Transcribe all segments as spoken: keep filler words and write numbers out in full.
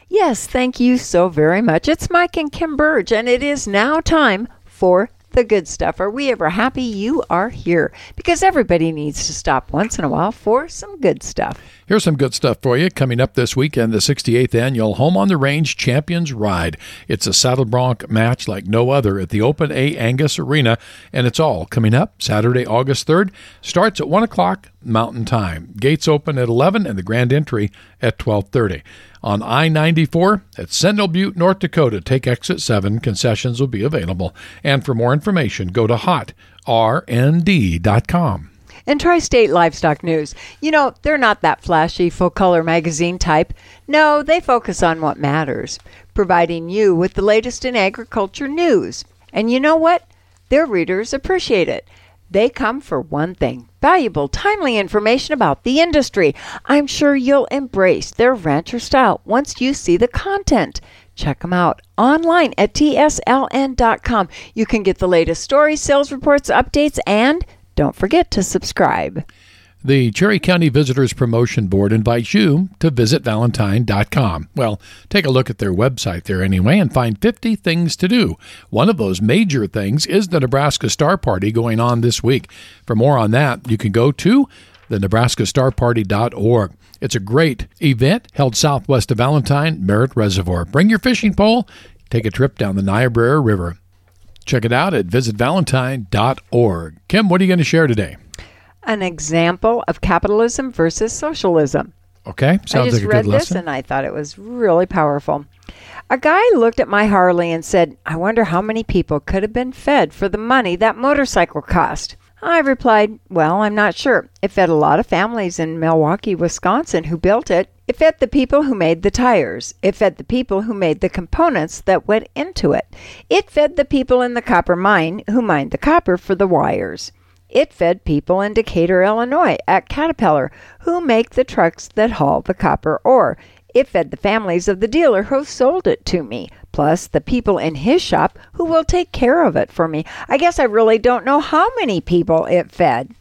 Yes, thank you so very much. It's Mike and Kim Burge, and it is now time for The Good Stuff. Are we ever happy you are here? Because everybody needs to stop once in a while for some good stuff. Here's some good stuff for you. Coming up this weekend, the sixty-eighth Annual Home on the Range Champions Ride. It's a saddle bronc match like no other at the Open A Angus Arena, and it's all coming up Saturday, August third. Starts at one o'clock Mountain Time. Gates open at eleven and the grand entry at twelve thirty. On I ninety-four at Sentinel Butte, North Dakota. Take exit seven. Concessions will be available. And for more information, go to hot r n d dot com. And Tri-State Livestock News. You know, they're not that flashy, full-color magazine type. No, they focus on what matters, providing you with the latest in agriculture news. And you know what? Their readers appreciate it. They come for one thing, valuable, timely information about the industry. I'm sure you'll embrace their rancher style once you see the content. Check them out online at T S L N dot com. You can get the latest stories, sales reports, updates, and don't forget to subscribe. The Cherry County Visitors Promotion Board invites you to visit valentine dot com. Well, take a look at their website there anyway and find fifty things to do. One of those major things is the Nebraska Star Party going on this week. For more on that, you can go to the nebraska star party dot org. It's a great event held southwest of Valentine, Merritt Reservoir. Bring your fishing pole, take a trip down the Niobrara River. Check it out at visit valentine dot org. Kim, what are you going to share today? An example of capitalism versus socialism. Okay, sounds I just like a read good this lesson. and I thought it was really powerful. A guy looked at my Harley and said, I wonder how many people could have been fed for the money that motorcycle cost. I replied, well, I'm not sure. It fed a lot of families in Milwaukee, Wisconsin who built it. It fed the people who made the tires. It fed the people who made the components that went into it. It fed the people in the copper mine who mined the copper for the wires. It fed people in Decatur, Illinois at Caterpillar who make the trucks that haul the copper ore. It fed the families of the dealer who sold it to me, plus the people in his shop who will take care of it for me. I guess I really don't know how many people it fed.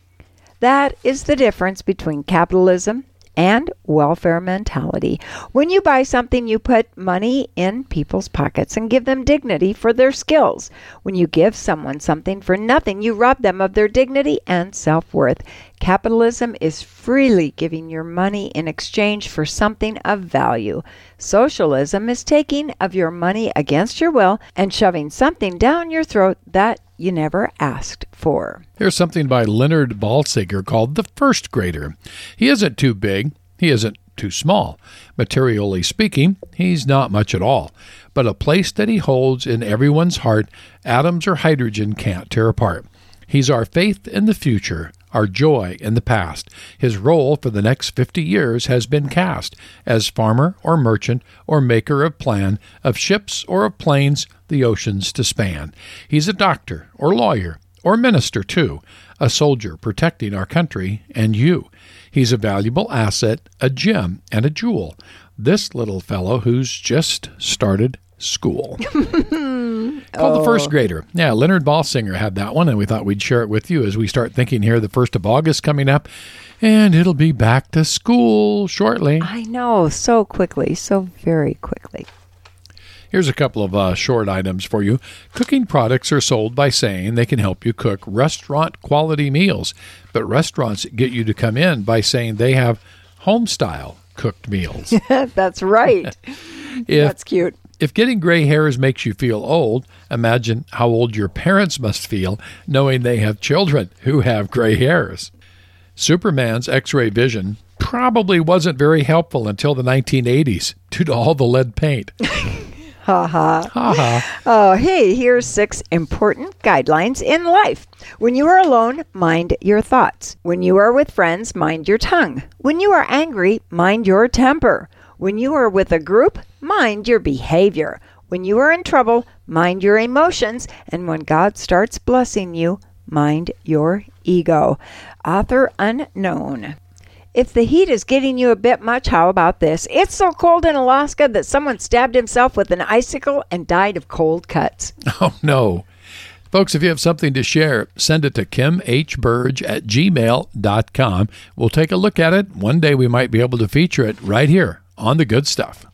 That is the difference between capitalism and welfare mentality. When you buy something, you put money in people's pockets and give them dignity for their skills. When you give someone something for nothing, you rob them of their dignity and self-worth. Capitalism is freely giving your money in exchange for something of value. Socialism is taking of your money against your will and shoving something down your throat that you never asked for. Here's something by Leonard Balsiger called The First Grader. He isn't too big. He isn't too small. Materially speaking, he's not much at all. But a place that he holds in everyone's heart, atoms or hydrogen can't tear apart. He's our faith in the future, our joy in the past. His role for the next fifty years has been cast as farmer or merchant or maker of plan, of ships or of planes, the oceans to span. He's a doctor or lawyer or minister too, a soldier protecting our country and you. He's a valuable asset, a gem, and a jewel. This little fellow who's just started school. Called Oh. The First Grader. Yeah, Leonard Balsinger had that one, and we thought we'd share it with you as we start thinking here the first of August coming up, and it'll be back to school shortly. I know, so quickly, so very quickly. Here's a couple of uh, short items for you. Cooking products are sold by saying they can help you cook restaurant-quality meals, but restaurants get you to come in by saying they have home-style cooked meals. That's right. If, That's cute. If getting gray hairs makes you feel old, imagine how old your parents must feel knowing they have children who have gray hairs. Superman's X-ray vision probably wasn't very helpful until the nineteen eighties due to all the lead paint. Ha ha. Ha ha. Oh, hey, here's six important guidelines in life. When you are alone, mind your thoughts. When you are with friends, mind your tongue. When you are angry, mind your temper. When you are with a group, mind your behavior. When you are in trouble, mind your emotions. And when God starts blessing you, mind your ego. Author unknown. If the heat is getting you a bit much, how about this? It's so cold in Alaska that someone stabbed himself with an icicle and died of cold cuts. Oh, no. Folks, if you have something to share, send it to kim h burge at gmail dot com. We'll take a look at it. One day we might be able to feature it right here on The Good Stuff.